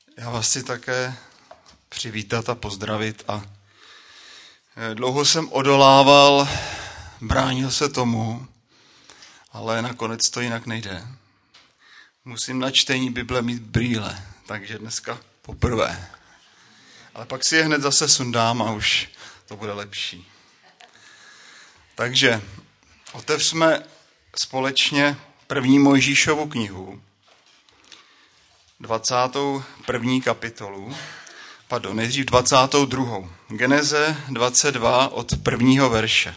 Já vás chci také přivítat a pozdravit. A dlouho jsem odolával, bránil se tomu, ale nakonec to jinak nejde. Musím na čtení Bible mít brýle, takže dneska poprvé. Ale pak si je hned zase sundám a už to bude lepší. Takže otevřme společně 1. Mojžíšovu knihu, 21. kapitolu, nejdřív 22. Geneze 22 od 1. verše.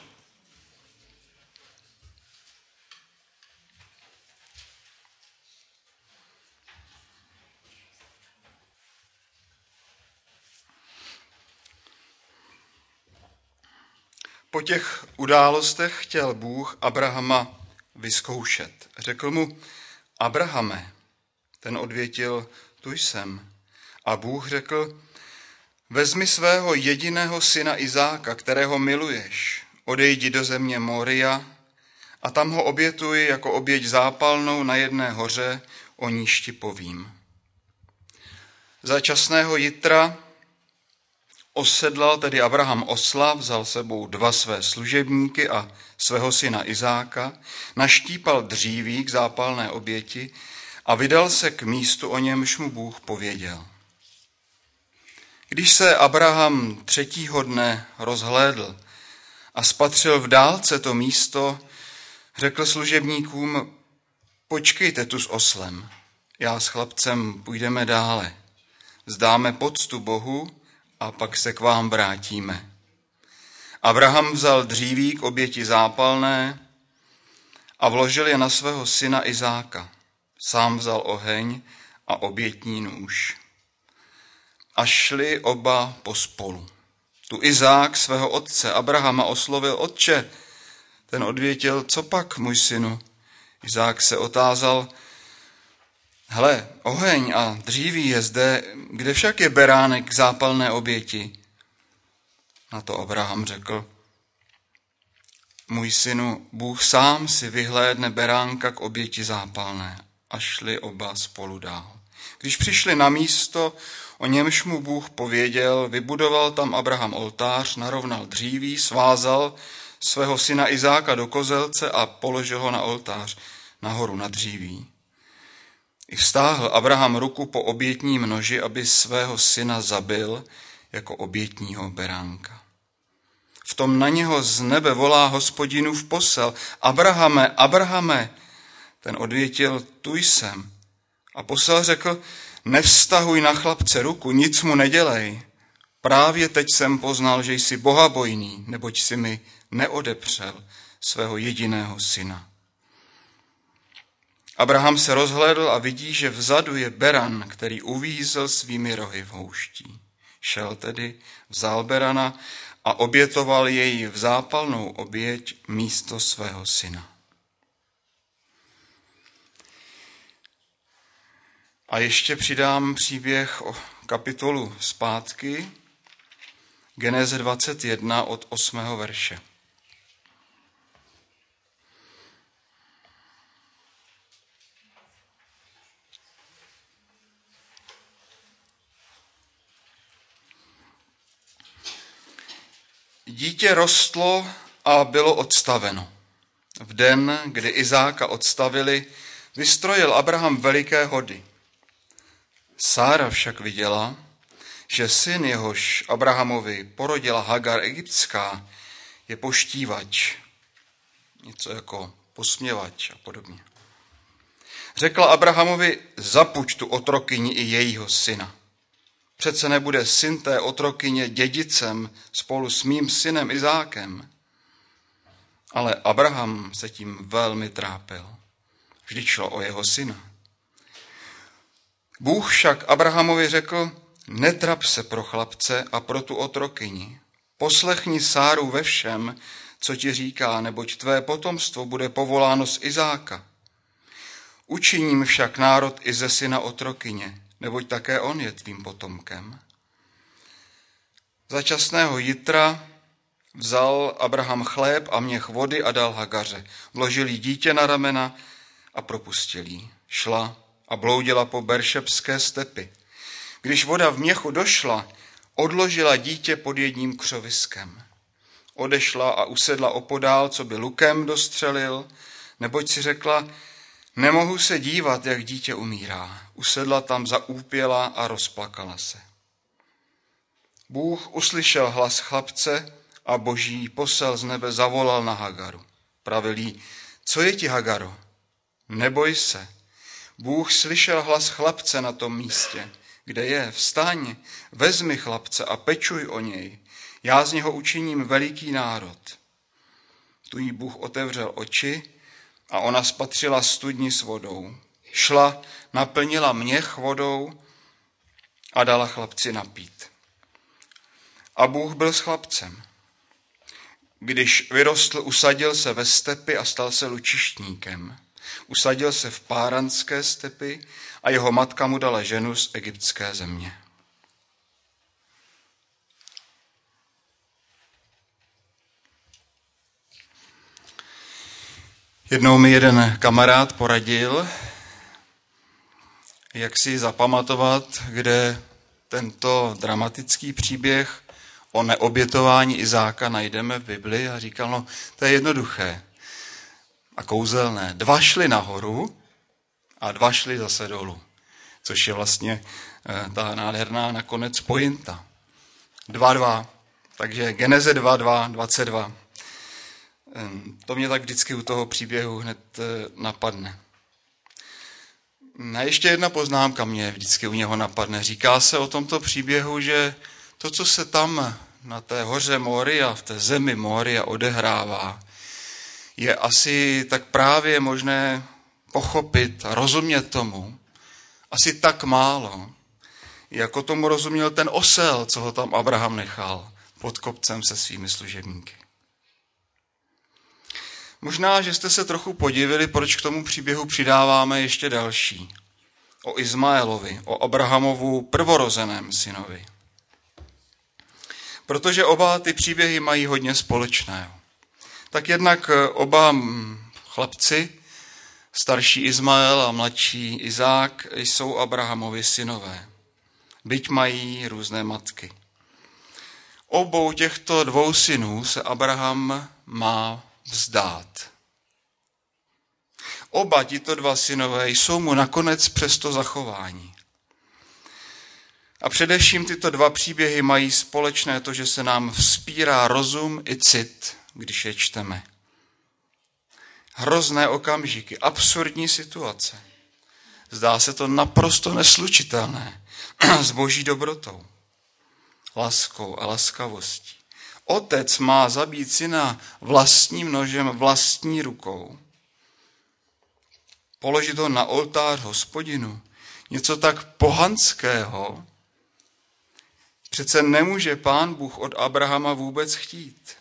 Po těch událostech chtěl Bůh Abrahama vyzkoušet. Řekl mu: Abrahame. Ten odvětil: tu jsem. A Bůh řekl: vezmi svého jediného syna Izáka, kterého miluješ, odejdi do země Moria a tam ho obětuj jako oběť zápalnou na jedné hoře, o níž ti povím. Za časného jitra osedlal tedy Abraham osla, vzal sebou 2 své služebníky a svého syna Izáka, naštípal dříví k zápalné oběti a vydal se k místu, o němž mu Bůh pověděl. Když se Abraham 3. dne rozhlédl a spatřil v dálce to místo, řekl služebníkům: počkejte tu s oslem, já s chlapcem půjdeme dále, vzdáme poctu Bohu a pak se k vám vrátíme. Abraham vzal dříví k oběti zápalné a vložil je na svého syna Izáka. Sám vzal oheň a obětní nůž. A šli oba pospolu. Tu Izák svého otce Abrahama oslovil: otče. Ten odvětil: co pak, můj synu? Izák se otázal: hle, oheň a dříví je zde, kde však je beránek k zápalné oběti? Na to Abraham řekl: můj synu, Bůh sám si vyhlédne beránka k oběti zápalné. A šli oba spolu dál. Když přišli na místo, o němž mu Bůh pověděl, vybudoval tam Abraham oltář, narovnal dříví, svázal svého syna Izáka do kozelce a položil ho na oltář nahoru na dříví. I vztáhl Abraham ruku po obětním noži, aby svého syna zabil jako obětního beránka. V tom na něho z nebe volá Hospodinův posel: Abrahame, Abrahame. Ten odvětil: tu jsem. A posel řekl: nevztahuj na chlapce ruku, nic mu nedělej. Právě teď jsem poznal, že jsi bohabojný, neboť si mi neodepřel svého jediného syna. Abraham se rozhlédl a vidí, že vzadu je beran, který uvízl svými rohy v houští. Šel tedy, vzal berana a obětoval jej v zápalnou oběť místo svého syna. A ještě přidám příběh o kapitolu zpátky, Geneze 21 od 8. verše. Dítě rostlo a bylo odstaveno. V den, kdy Izáka odstavili, vystrojil Abraham veliké hody. Sára však viděla, že syn, jehož Abrahamovi porodila Hagar egyptská, je poštívač, něco jako posměvač a podobně. Řekla Abrahamovi: zapuď tu otrokyni i jejího syna. Přece nebude syn té otrokyně dědicem spolu s mým synem Izákem. Ale Abraham se tím velmi trápil. Vždyť šlo o jeho syna. Bůh však Abrahamovi řekl: netrap se pro chlapce a pro tu otrokyni. Poslechni Sáru ve všem, co ti říká, neboť tvé potomstvo bude povoláno z Izáka. Učiním však národ i ze syna otrokyně, neboť také on je tvým potomkem. Za časného jitra vzal Abraham chléb a měch vody a dal Hagaře. Vložil jí dítě na ramena a propustil jí. Šla a bloudila po beršebské stepi. Když voda v měchu došla, odložila dítě pod jedním křoviskem. Odešla a usedla opodál, co by lukem dostřelil, neboť si řekla, nemohu se dívat, jak dítě umírá. Usedla tam, zaúpěla a rozplakala se. Bůh uslyšel hlas chlapce a Boží posel z nebe zavolal na Hagaru. Pravil jí, co je ti, Hagaro? Neboj se. Bůh slyšel hlas chlapce na tom místě, kde je. Vstaň, vezmi chlapce a pečuj o něj. Já z něho učiním veliký národ. Tu jí Bůh otevřel oči a ona spatřila studni s vodou. Šla, naplnila měch vodou a dala chlapci napít. A Bůh byl s chlapcem. Když vyrostl, usadil se ve stepi a stal se lučištníkem. Usadil se v Páranské stepi a jeho matka mu dala ženu z egyptské země. Jednou mi jeden kamarád poradil, jak si zapamatovat, kde tento dramatický příběh o neobětování Izáka najdeme v Bibli a říkal, no to je jednoduché a kouzelné. 2 šli nahoru a 2 šli zase dolů, což je vlastně ta nádherná nakonec pointa. 2:2, takže Geneze 2:2, 22. To mě tak vždycky u toho příběhu hned napadne. A ještě jedna poznámka mě vždycky u něho napadne. Říká se o tomto příběhu, že to, co se tam na té hoře Moria, v té zemi Moria odehrává, je asi tak právě možné pochopit a rozumět tomu asi tak málo, jako tomu rozuměl ten osel, co ho tam Abraham nechal pod kopcem se svými služebníky. Možná, že jste se trochu podivili, proč k tomu příběhu přidáváme ještě další. O Izmaelovi, o Abrahamovu prvorozeném synovi. Protože oba ty příběhy mají hodně společného. Tak jednak oba chlapci, starší Izmael a mladší Izák, jsou Abrahamovi synové. Byť mají různé matky. Obou těchto 2 synů se Abraham má vzdát. Oba tito 2 synové jsou mu nakonec přesto zachování. A především tyto 2 příběhy mají společné to, že se nám vzpírá rozum i cit, když je čteme. Hrozné okamžiky, absurdní situace. Zdá se to naprosto neslučitelné s Boží dobrotou, láskou a laskavostí. Otec má zabít syna vlastním nožem, vlastní rukou. Položit ho na oltář Hospodinu. Něco tak pohanského přece nemůže Pán Bůh od Abrahama vůbec chtít.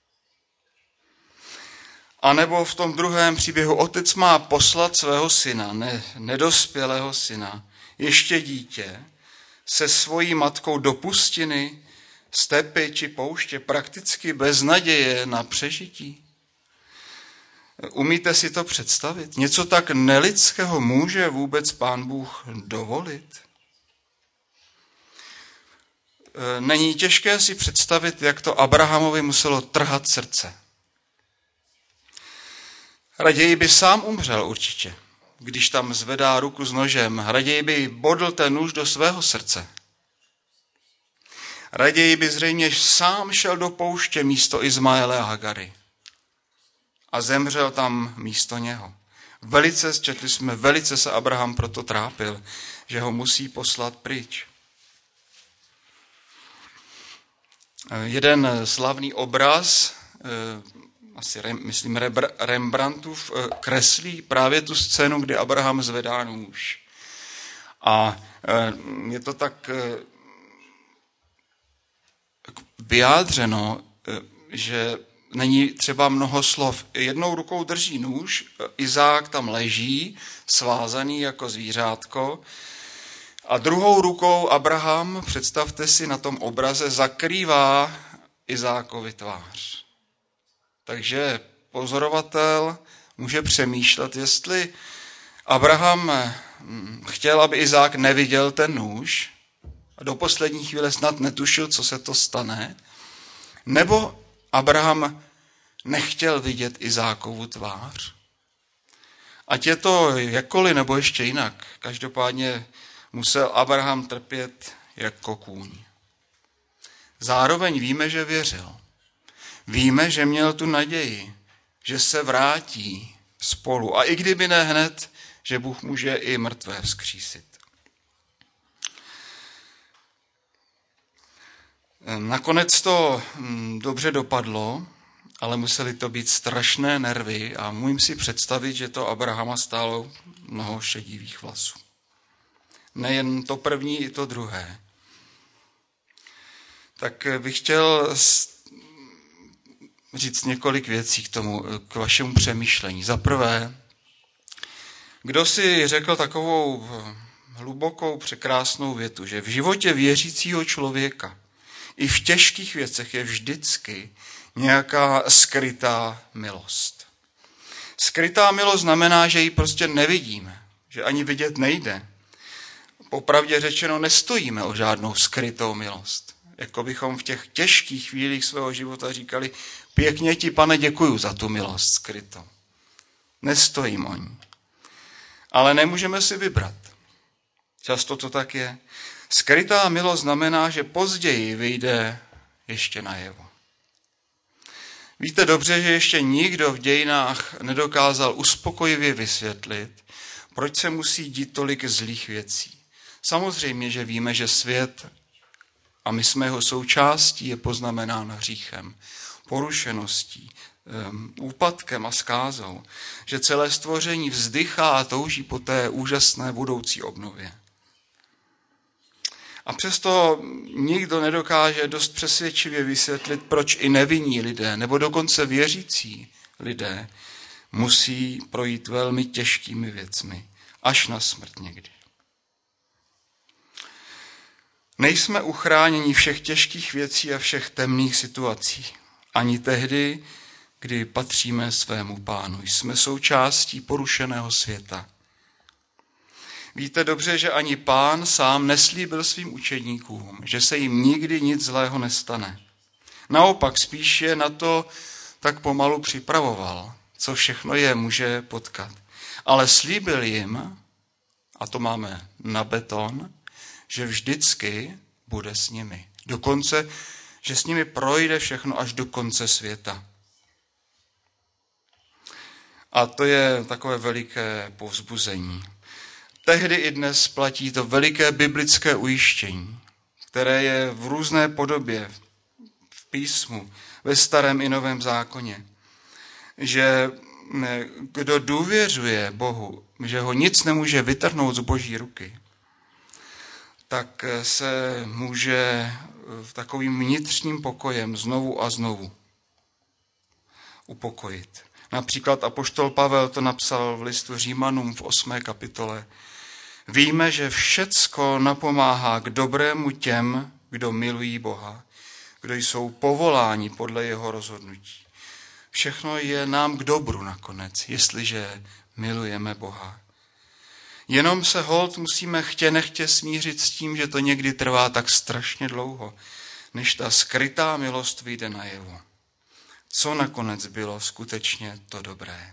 A nebo v tom druhém příběhu otec má poslat svého syna, nedospělého syna, ještě dítě, se svojí matkou do pustiny, stepy či pouště, prakticky bez naděje na přežití. Umíte si to představit? Něco tak nelidského může vůbec Pán Bůh dovolit? Není těžké si představit, jak to Abrahamovi muselo trhat srdce. Raději by sám umřel určitě, když tam zvedá ruku s nožem. Raději by bodl ten nůž do svého srdce. Raději by zřejmě sám šel do pouště místo Izmaele a Hagary. A zemřel tam místo něho. Četli jsme, velice se Abraham proto trápil, že ho musí poslat pryč. Jeden slavný obraz, myslím Rembrandtův, kreslí právě tu scénu, kdy Abraham zvedá nůž. A je to tak vyjádřeno, že není třeba mnoho slov. Jednou rukou drží nůž, Izák tam leží, svázaný jako zvířátko, a druhou rukou Abraham, představte si na tom obraze, zakrývá Izákovi tvář. Takže pozorovatel může přemýšlet, jestli Abraham chtěl, aby Izák neviděl ten nůž, a do poslední chvíle snad netušil, co se to stane, nebo Abraham nechtěl vidět Izákovu tvář. Ať je to jakkoliv nebo ještě jinak, každopádně musel Abraham trpět jako kůň. Zároveň víme, že věřil. Víme, že měl tu naději, že se vrátí spolu. A i kdyby ne hned, že Bůh může i mrtvé vzkřísit. Nakonec to dobře dopadlo, ale museli to být strašné nervy a můžu si představit, že to Abrahama stálo mnoho šedivých vlasů. Nejen to první, i to druhé. Tak bych chtěl říct několik věcí k vašemu přemýšlení. Za prvé, kdo si řekl takovou hlubokou, překrásnou větu, že v životě věřícího člověka i v těžkých věcech je vždycky nějaká skrytá milost. Skrytá milost znamená, že ji prostě nevidíme, že ani vidět nejde. Popravdě řečeno, nestojíme o žádnou skrytou milost. Jako bychom v těch těžkých chvílích svého života říkali, pěkně ti, Pane, děkuju za tu milost skrytou. Nestojím o ní. Ale nemůžeme si vybrat. Často to tak je. Skrytá milost znamená, že později vyjde ještě najevo. Víte dobře, že ještě nikdo v dějinách nedokázal uspokojivě vysvětlit, proč se musí dít tolik zlých věcí. Samozřejmě, že víme, že svět, a my jsme jeho součástí, je poznamenán hříchem, porušeností, úpadkem a zkázou, že celé stvoření vzdychá a touží po té úžasné budoucí obnově. A přesto nikdo nedokáže dost přesvědčivě vysvětlit, proč i nevinní lidé, nebo dokonce věřící lidé, musí projít velmi těžkými věcmi, až na smrt někdy. Nejsme uchráněni všech těžkých věcí a všech temných situací. Ani tehdy, kdy patříme svému Pánu. Jsme součástí porušeného světa. Víte dobře, že ani Pán sám neslíbil svým učedníkům, že se jim nikdy nic zlého nestane. Naopak spíš je na to tak pomalu připravoval, co všechno je může potkat. Ale slíbil jim, a to máme na beton, že vždycky bude s nimi. Dokonce, že s nimi projde všechno až do konce světa. A to je takové veliké povzbuzení. Tehdy i dnes platí to veliké biblické ujištění, které je v různé podobě v písmu, ve Starém i Novém zákoně, že kdo důvěřuje Bohu, že ho nic nemůže vytrhnout z Boží ruky, tak se může takovým vnitřním pokojem znovu a znovu upokojit. Například apoštol Pavel to napsal v listu Římanům v 8. kapitole. Víme, že všecko napomáhá k dobrému těm, kdo milují Boha, kdo jsou povoláni podle jeho rozhodnutí. Všechno je nám k dobru nakonec, jestliže milujeme Boha. Jenom se holt musíme chtě nechtě smířit s tím, že to někdy trvá tak strašně dlouho, než ta skrytá milost vyjde najevo. Co nakonec bylo skutečně to dobré?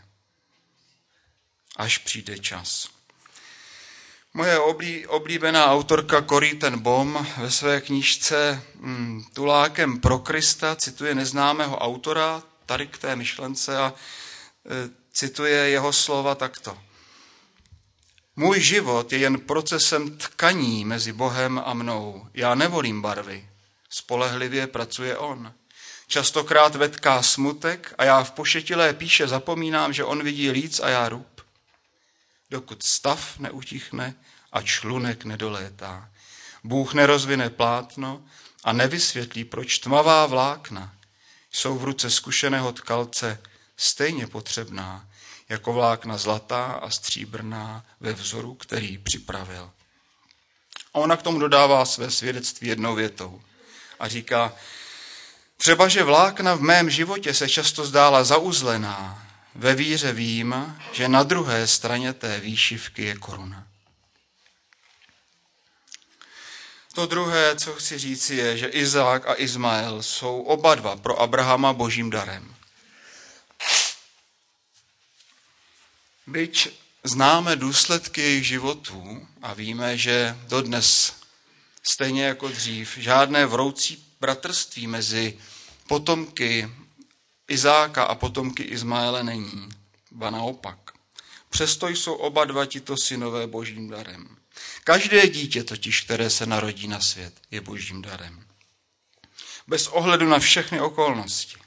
Až přijde čas. Moje oblíbená autorka Corrie ten Boom ve své knížce Tulákem pro Krista cituje neznámého autora tady k té myšlence a cituje jeho slova takto. Můj život je jen procesem tkaní mezi Bohem a mnou. Já nevolím barvy. Spolehlivě pracuje on. Častokrát vetká smutek a já v pošetilé píše zapomínám, že on vidí líc a já rub. Dokud stav neutichne a člunek nedolétá. Bůh nerozvine plátno a nevysvětlí, proč tmavá vlákna jsou v ruce zkušeného tkalce stejně potřebná, jako vlákna zlatá a stříbrná ve vzoru, který připravil. A ona k tomu dodává své svědectví jednou větou a říká, třeba, že vlákna v mém životě se často zdála zauzlená, ve víře vím, že na druhé straně té výšivky je koruna. To druhé, co chci říci, je, že Izák a Izmael jsou oba dva pro Abrahama božím darem. Byť známe důsledky jejich životů a víme, že dodnes, stejně jako dřív, žádné vroucí bratrství mezi potomky Izáka a potomky Izmaele není, ba naopak. Přesto jsou oba dva tito synové božím darem. Každé dítě totiž, které se narodí na svět, je božím darem. Bez ohledu na všechny okolnosti.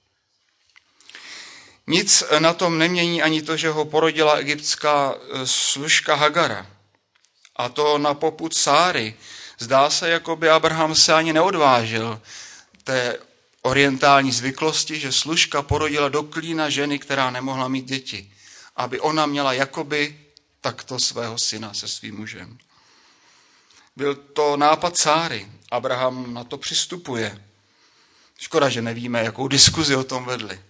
Nic na tom nemění ani to, že ho porodila egyptská služka Hagara. A to na popud Sáry. Zdá se, jako by Abraham se ani neodvážil té orientální zvyklosti, že služka porodila do klína ženy, která nemohla mít děti. Aby ona měla jakoby takto svého syna se svým mužem. Byl to nápad Sáry. Abraham na to přistupuje. Škoda, že nevíme, jakou diskuzi o tom vedli.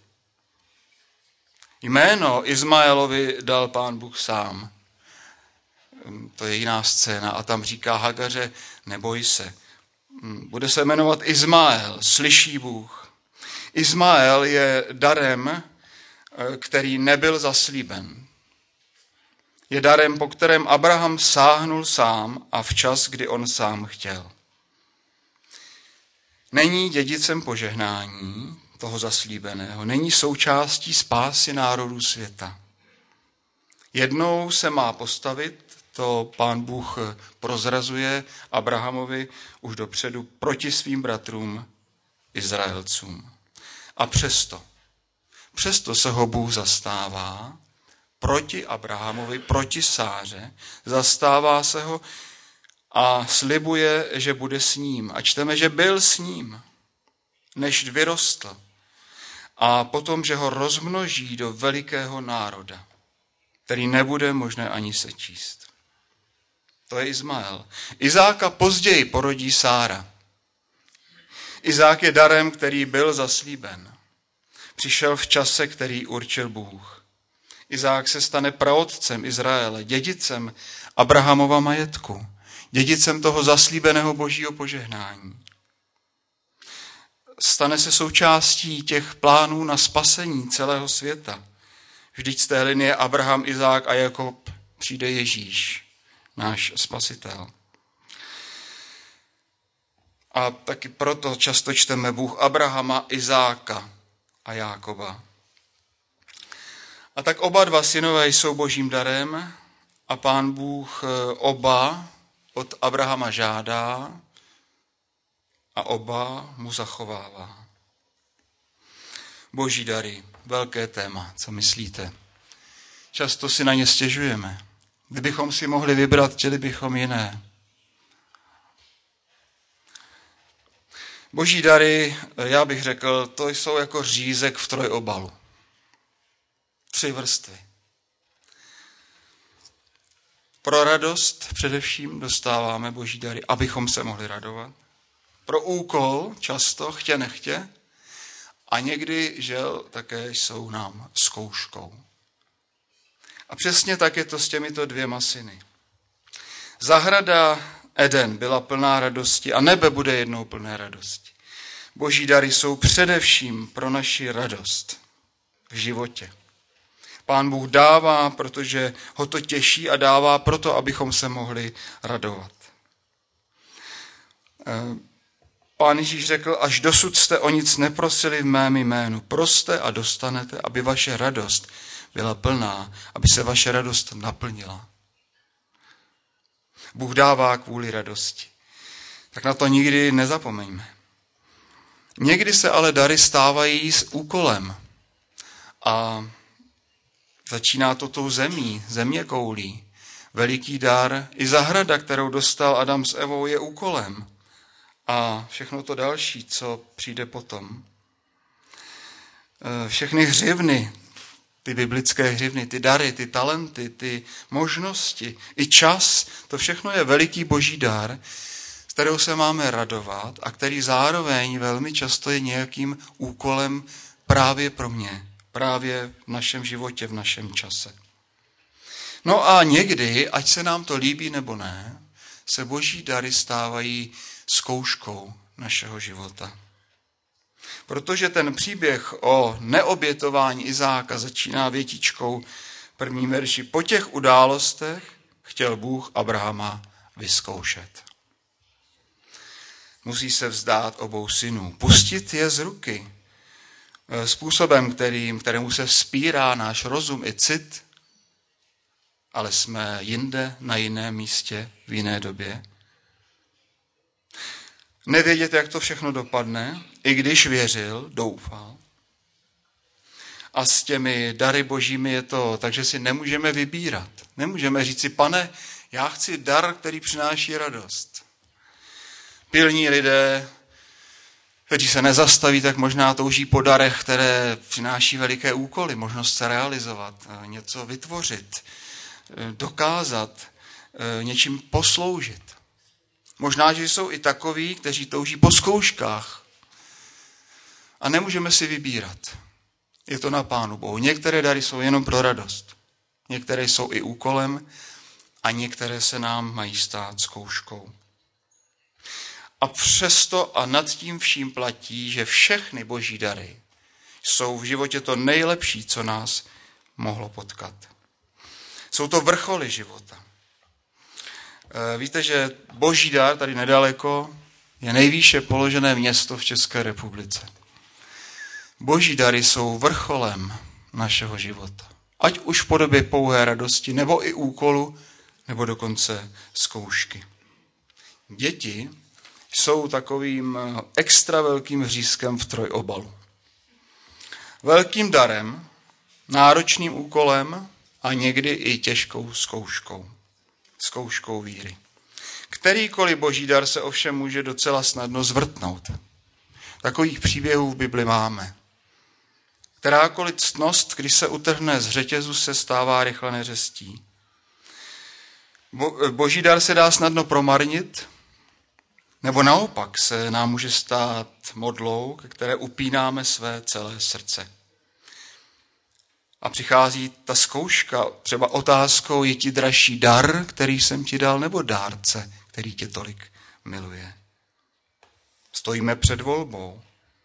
Jméno Izmaelovi dal Pán Bůh sám. To je jiná scéna a tam říká Hagaře, neboj se. Bude se jmenovat Izmael, slyší Bůh. Izmael je darem, který nebyl zaslíben. Je darem, po kterém Abraham sáhnul sám a včas, kdy on sám chtěl. Není dědicem požehnání toho zaslíbeného, není součástí spásy národů světa. Jednou se má postavit, to Pán Bůh prozrazuje Abrahamovi už dopředu proti svým bratrům Izraelcům. A přesto se ho Bůh zastává proti Abrahamovi, proti Sáře, zastává se ho a slibuje, že bude s ním. A čteme, že byl s ním, než vyrostl. A potom, že ho rozmnoží do velikého národa, který nebude možné ani sečíst. To je Izmael. Izáka později porodí Sára. Izák je darem, který byl zaslíben. Přišel v čase, který určil Bůh. Izák se stane praotcem Izraele, dědicem Abrahamova majetku, dědicem toho zaslíbeného božího požehnání. Stane se součástí těch plánů na spasení celého světa. Vždyť z té linie Abraham, Izák a Jakob přijde Ježíš, náš spasitel. A taky proto často čteme Bůh Abrahama, Izáka a Jákoba. A tak oba dva synové jsou božím darem a Pán Bůh oba od Abrahama žádá a oba mu zachovává. Boží dary, velké téma, co myslíte? Často si na ně stěžujeme. Kdybychom si mohli vybrat, chtěli bychom jiné. Boží dary, já bych řekl, to jsou jako řízek v trojobalu. 3 vrstvy. Pro radost především dostáváme boží dary, abychom se mohli radovat. Pro úkol často, chtě nechtě, a někdy, žel, také jsou nám zkouškou. A přesně tak je to s těmito 2 syny. Zahrada Eden byla plná radosti a nebe bude jednou plné radosti. Boží dary jsou především pro naši radost v životě. Pán Bůh dává, protože ho to těší a dává proto, abychom se mohli radovat. Pán Ježíš řekl, až dosud jste o nic neprosili v mém jménu. Proste a dostanete, aby vaše radost byla plná, aby se vaše radost naplnila. Bůh dává kvůli radosti. Tak na to nikdy nezapomeňme. Někdy se ale dary stávají s úkolem. A začíná to tou zemí, zeměkoulí. Veliký dar, i zahrada, kterou dostal Adam s Evou, je úkolem. A všechno to další, co přijde potom. Všechny hřivny, ty biblické hřivny, ty dary, ty talenty, ty možnosti, i čas, to všechno je veliký boží dar, z kterého se máme radovat a který zároveň velmi často je nějakým úkolem právě pro mě, právě v našem životě, v našem čase. No a někdy, ať se nám to líbí nebo ne, se boží dary stávají zkouškou našeho života. Protože ten příběh o neobětování Izáka začíná větičkou v prvním verši. Po těch událostech chtěl Bůh Abrahama vyzkoušet. Musí se vzdát obou synů, pustit je z ruky způsobem, kterému se vzpírá náš rozum i cit, ale jsme jinde, na jiném místě, v jiné době. Nevědět, jak to všechno dopadne, i když věřil, doufal. A s těmi dary božími je to, takže si nemůžeme vybírat. Nemůžeme říct si, Pane, já chci dar, který přináší radost. Pilní lidé, kteří se nezastaví, tak možná touží po darech, které přináší veliké úkoly, možnost se realizovat, něco vytvořit, dokázat, něčím posloužit. Možná, že jsou i takoví, kteří touží po zkouškách. A nemůžeme si vybírat. Je to na Pánu Bohu. Některé dary jsou jenom pro radost. Některé jsou i úkolem a některé se nám mají stát zkouškou. A přesto a nad tím vším platí, že všechny boží dary jsou v životě to nejlepší, co nás mohlo potkat. Jsou to vrcholy života. Víte, že boží dar tady nedaleko je nejvýše položené město v České republice. Boží dary jsou vrcholem našeho života. Ať už v podobě pouhé radosti, nebo i úkolu, nebo dokonce zkoušky. Děti jsou takovým extra velkým řízkem v trojobalu. Velkým darem, náročným úkolem a někdy i těžkou zkouškou. Zkouškou víry. Kterýkoliv boží dar se ovšem může docela snadno zvrtnout. Takových příběhů v Bibli máme. Kterákoliv ctnost, když se utrhne z řetězu, se stává rychle neřestí. Boží dar se dá snadno promarnit, nebo naopak se nám může stát modlou, ke které upínáme své celé srdce. A přichází ta zkouška, třeba otázkou, je ti dražší dar, který jsem ti dal, nebo dárce, který tě tolik miluje. Stojíme před volbou.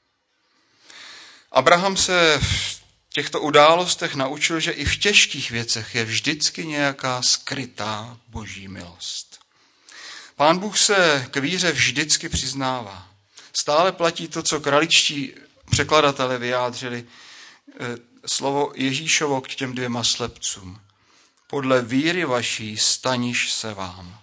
Abraham se v těchto událostech naučil, že i v těžkých věcech je vždycky nějaká skrytá boží milost. Pán Bůh se k víře vždycky přiznává. Stále platí to, co kraličtí překladatelé vyjádřili, slovo Ježíšovo k těm 2 slepcům. Podle víry vaší staniš se vám.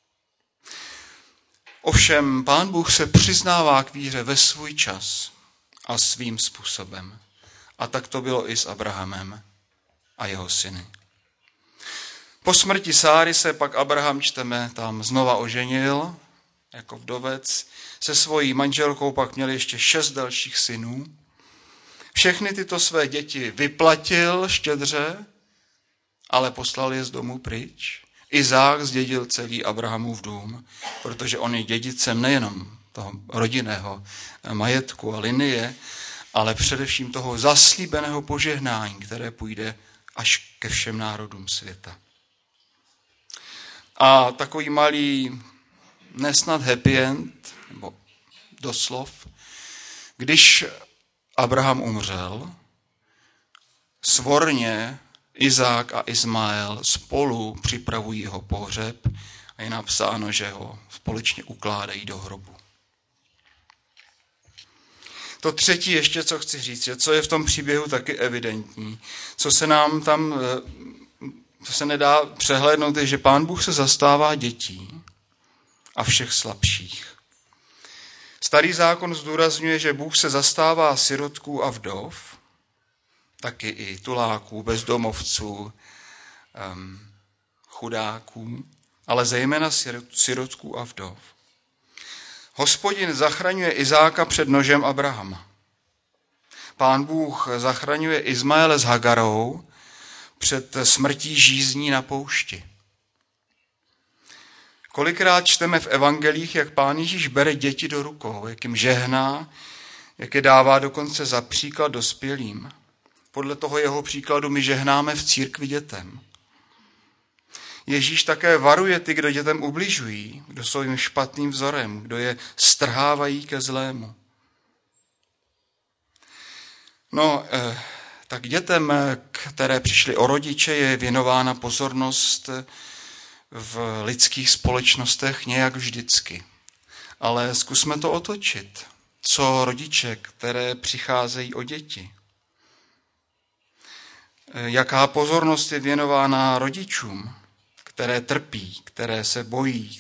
Ovšem, Pán Bůh se přiznává k víře ve svůj čas a svým způsobem. A tak to bylo i s Abrahamem a jeho syny. Po smrti Sáry se pak Abraham, čteme, tam znova oženil, jako vdovec. Se svojí manželkou pak měl ještě 6 dalších synů. Všechny tyto své děti vyplatil štědře, ale poslal je z domu pryč. Izák zdědil celý Abrahamův dům, protože on je dědicem nejenom toho rodinného majetku a linie, ale především toho zaslíbeného požehnání, které půjde až ke všem národům světa. A takový malý, nesnad happy end, nebo doslov, když Abraham umřel, svorně Izák a Ismael spolu připravují jeho pohřeb a je napsáno, že ho společně ukládají do hrobu. To třetí ještě, co chci říct, je, co je v tom příběhu taky evidentní, co se nedá přehlédnout, je, že Pán Bůh se zastává dětí a všech slabších. Starý zákon zdůrazňuje, že Bůh se zastává sirotků a vdov, taky i tuláků, bezdomovců, chudáků, ale zejména sirotků a vdov. Hospodin zachraňuje Izáka před nožem Abrahama. Pán Bůh zachraňuje Izmaele s Hagarou před smrtí žízní na poušti. Kolikrát čteme v evangelích, jak Pán Ježíš bere děti do rukou, jak jim žehná, jak je dává dokonce za příklad dospělým. Podle toho jeho příkladu my žehnáme v církvi dětem. Ježíš také varuje ty, kdo dětem ubližují, kdo jsou jim špatným vzorem, kdo je strhávají ke zlému. Tak dětem, které přišly o rodiče, je věnována pozornost v lidských společnostech nějak vždycky. Ale zkusme to otočit. Co rodiče, které přicházejí o děti? Jaká pozornost je věnována rodičům, které trpí, které se bojí,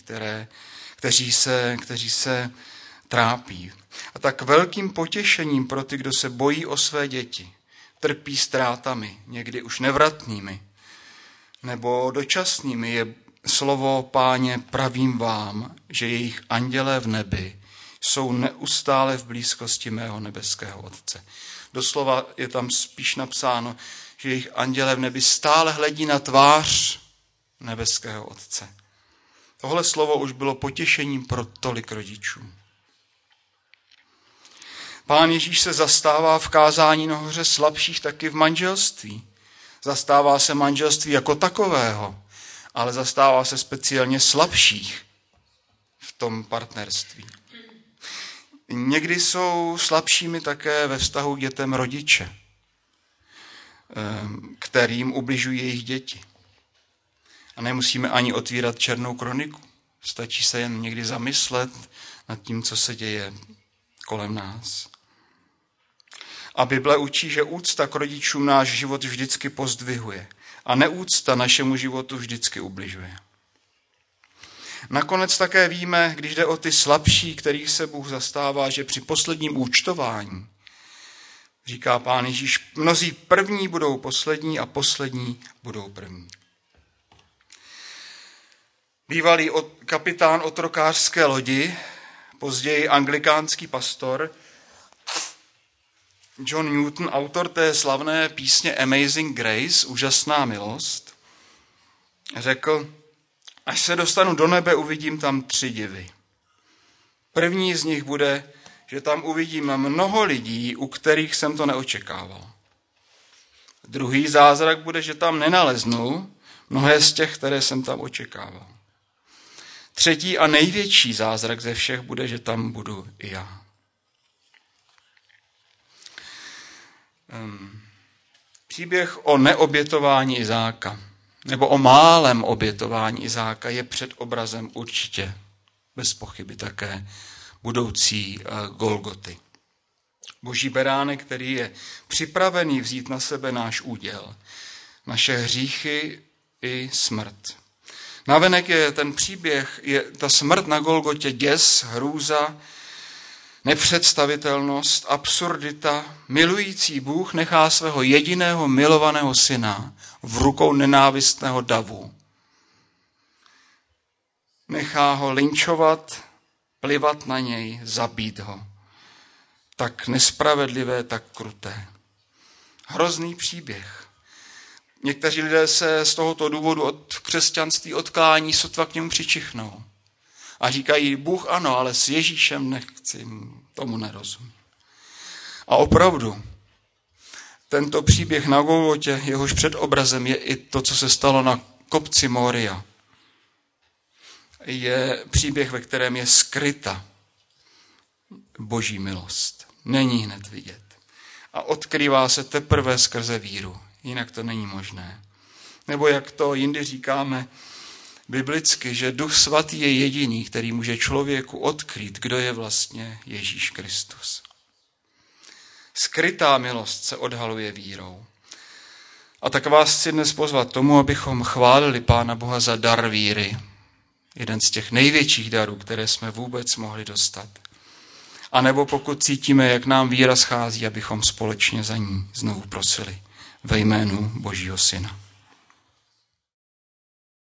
kteří se trápí? A tak velkým potěšením pro ty, kdo se bojí o své děti, trpí ztrátami, někdy už nevratnými, nebo dočasnými, je slovo Páně: pravím vám, že jejich andělé v nebi jsou neustále v blízkosti mého nebeského Otce. Doslova je tam spíš napsáno, že jejich andělé v nebi stále hledí na tvář nebeského Otce. Tohle slovo už bylo potěšením pro tolik rodičů. Pán Ježíš se zastává v kázání nahoře slabších taky v manželství. Zastává se manželství jako takového, ale zastává se speciálně slabších v tom partnerství. Někdy jsou slabšími také ve vztahu k dětem rodiče, kterým ubližují jejich děti. A nemusíme ani otvírat černou kroniku. Stačí se jen někdy zamyslet nad tím, co se děje kolem nás. A Bible učí, že úcta k rodičům náš život vždycky pozdvihuje a neúcta našemu životu vždycky ubližuje. Nakonec také víme, když jde o ty slabší, kterých se Bůh zastává, že při posledním účtování, říká Pán Ježíš, mnozí první budou poslední a poslední budou první. Bývalý kapitán otrokářské lodi, později anglikánský pastor John Newton, autor té slavné písně Amazing Grace, úžasná milost, řekl: až se dostanu do nebe, uvidím tam 3 divy. První z nich bude, že tam uvidím mnoho lidí, u kterých jsem to neočekával. Druhý zázrak bude, že tam nenaleznu mnohé z těch, které jsem tam očekával. Třetí a největší zázrak ze všech bude, že tam budu i já. Příběh o neobětování Izáka, nebo o málem obětování Izáka, je před obrazem určitě, bez pochyby také, budoucí Golgoty. Boží beránek, který je připravený vzít na sebe náš úděl, naše hříchy i smrt. Navenek je ten příběh, je ta smrt na Golgotě děs, hrůza, nepředstavitelnost, absurdita. Milující Bůh nechá svého jediného milovaného syna v rukou nenávistného davu. Nechá ho lynčovat, plivat na něj, zabít ho. Tak nespravedlivé, tak kruté. Hrozný příběh. Někteří lidé se z tohoto důvodu od křesťanství odklání, sotva k němu přičichnou. A říkají: Bůh ano, ale s Ježíšem nechci, tomu nerozumím. A opravdu, tento příběh na Golgotě, jehož předobrazem je i to, co se stalo na kopci Moria, je příběh, ve kterém je skryta Boží milost. Není hned vidět. A odkrývá se teprve skrze víru. Jinak to není možné. Nebo jak to jindy říkáme biblicky, že Duch Svatý je jediný, který může člověku odkrýt, kdo je vlastně Ježíš Kristus. Skrytá milost se odhaluje vírou. A tak vás chci dnes pozvat tomu, abychom chválili Pána Boha za dar víry. Jeden z těch největších darů, které jsme vůbec mohli dostat. A nebo pokud cítíme, jak nám víra schází, abychom společně za ní znovu prosili ve jménu Božího Syna.